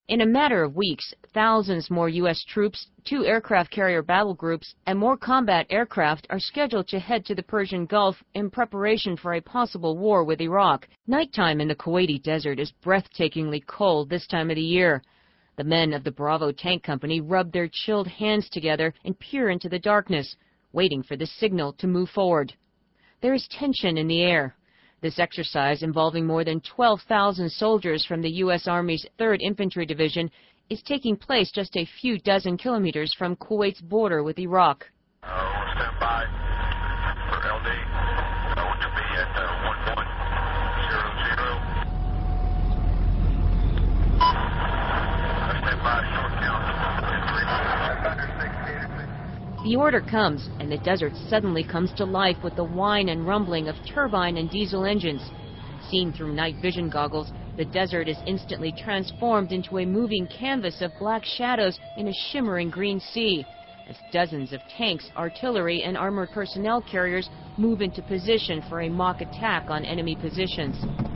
In a matter of weeks, thousands more U.S. troops, 2 aircraft carrier battle groups, and more combat aircraft are scheduled to head to the Persian Gulf in preparation for a possible war with Iraq. Nighttime in the Kuwaiti desert is breathtakingly cold this time of the year. The men of the Bravo Tank Company rub their chilled hands together and peer into the darkness, waiting for the signal to move forward. There is tension in the air. This exercise, involving more than 12,000 soldiers from the U.S. Army's 3rd Infantry Division, is taking place just a few dozen kilometers from Kuwait's border with Iraq. Stand by for LD. To be at 1100. Stand by, short count. The order comes, and the desert suddenly comes to life with the whine and rumbling of turbine and diesel engines. Seen through night vision goggles, the desert is instantly transformed into a moving canvas of black shadows in a shimmering green sea, as dozens of tanks, artillery, and armored personnel carriers move into position for a mock attack on enemy positions.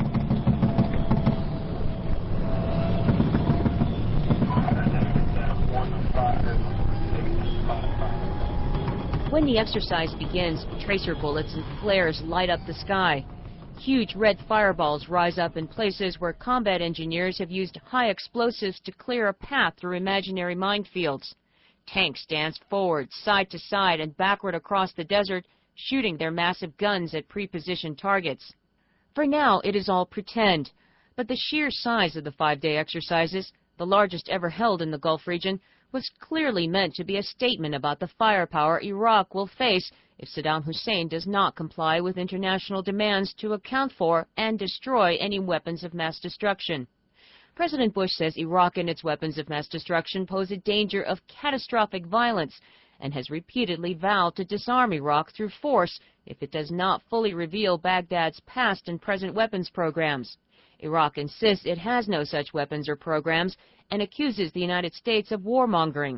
When the exercise begins, tracer bullets and flares light up the sky. Huge red fireballs rise up in places where combat engineers have used high explosives to clear a path through imaginary minefields. Tanks dance forward, side to side, and backward across the desert, shooting their massive guns at pre-positioned targets. For now, it is all pretend, but the sheer size of the 5-day exercises, the largest ever held in the Gulf region, was clearly meant to be a statement about the firepower Iraq will face if Saddam Hussein does not comply with international demands to account for and destroy any weapons of mass destruction. President Bush says Iraq and its weapons of mass destruction pose a danger of catastrophic violence and has repeatedly vowed to disarm Iraq through force if it does not fully reveal Baghdad's past and present weapons programs. Iraq insists it has no such weapons or programs and accuses the United States of warmongering.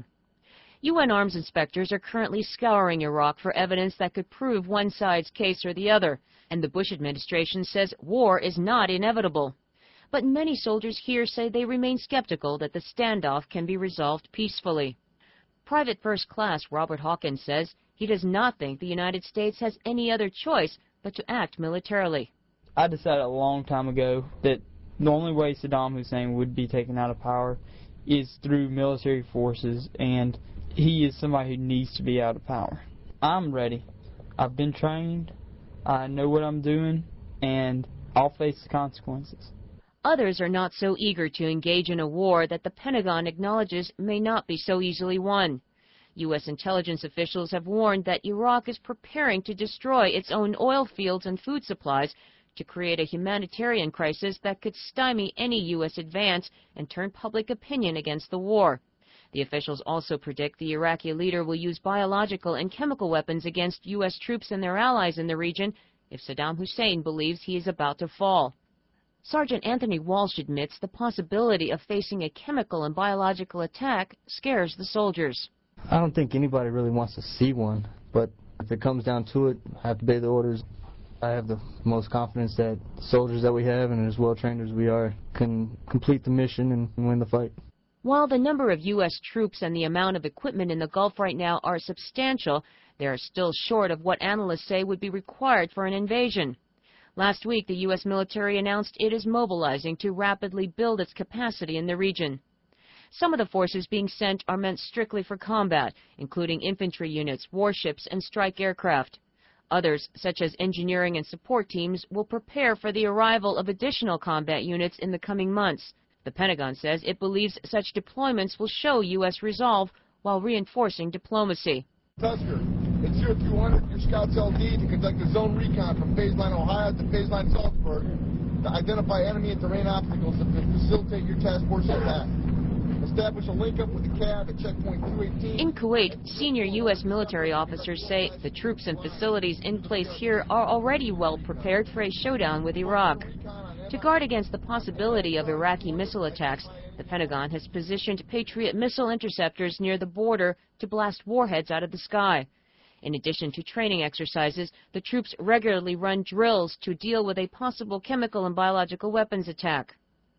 UN arms inspectors are currently scouring Iraq for evidence that could prove one side's case or the other, and the Bush administration says war is not inevitable. But many soldiers here say they remain skeptical that the standoff can be resolved peacefully. Private First Class Robert Hawkins says he does not think the United States has any other choice but to act militarily. I decided a long time ago that the only way Saddam Hussein would be taken out of power is through military forces, and he is somebody who needs to be out of power. I'm ready. I've been trained. I know what I'm doing, and I'll face the consequences. Others are not so eager to engage in a war that the Pentagon acknowledges may not be so easily won. U.S. intelligence officials have warned that Iraq is preparing to destroy its own oil fields and food supplies to create a humanitarian crisis that could stymie any U.S. advance and turn public opinion against the war. The officials also predict the Iraqi leader will use biological and chemical weapons against U.S. troops and their allies in the region if Saddam Hussein believes he is about to fall. Sergeant Anthony Walsh admits the possibility of facing a chemical and biological attack scares the soldiers. I don't think anybody really wants to see one, but if it comes down to it, I have to obey the orders. I have the most confidence that the soldiers that we have, and as well trained as we are, can complete the mission and win the fight. While the number of U.S. troops and the amount of equipment in the Gulf right now are substantial, they are still short of what analysts say would be required for an invasion. Last week, the U.S. military announced it is mobilizing to rapidly build its capacity in the region. Some of the forces being sent are meant strictly for combat, including infantry units, warships, and strike aircraft. Others, such as engineering and support teams, will prepare for the arrival of additional combat units in the coming months. The Pentagon says it believes such deployments will show U.S. resolve while reinforcing diplomacy. Tusker, it's 0200, your Scouts LD, to conduct a zone recon from Baseline, Ohio to Baseline, Salzburg, to identify enemy and terrain obstacles that can facilitate your task force attack. Establish a link-up with the CAV at checkpoint 218. In Kuwait, senior U.S. military officers say the troops and facilities in place here are already well prepared for a showdown with Iraq. To guard against the possibility of Iraqi missile attacks, the Pentagon has positioned Patriot missile interceptors near the border to blast warheads out of the sky. In addition to training exercises, the troops regularly run drills to deal with a possible chemical and biological weapons attack.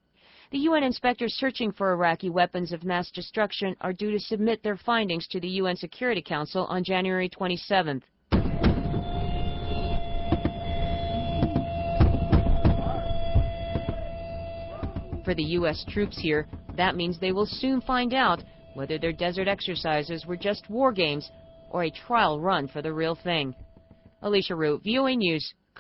The UN inspectors searching for Iraqi weapons of mass destruction are due to submit their findings to the UN Security Council on January 27th. For the U.S. troops here, that means they will soon find out whether their desert exercises were just war games or a trial run for the real thing. Alicia Root, VOA News,